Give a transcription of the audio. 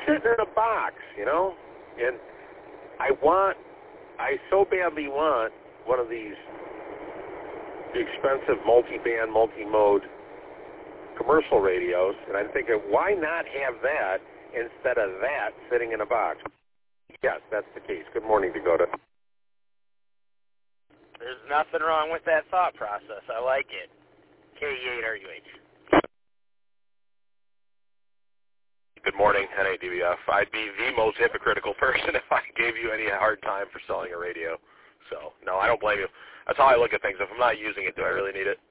sitting in a box, you know, and I so badly want one of these expensive multi-band, multi-mode commercial radios, and I'm thinking, why not have that instead of that sitting in a box? Yes, that's the case. Good morning, Dakota. There's nothing wrong with that thought process. I like it. K8RUH. Good morning, NADBF. I'd be the most hypocritical person if I gave you any hard time for selling a radio. So, no, I don't blame you. That's how I look at things. If I'm not using it, do I really need it?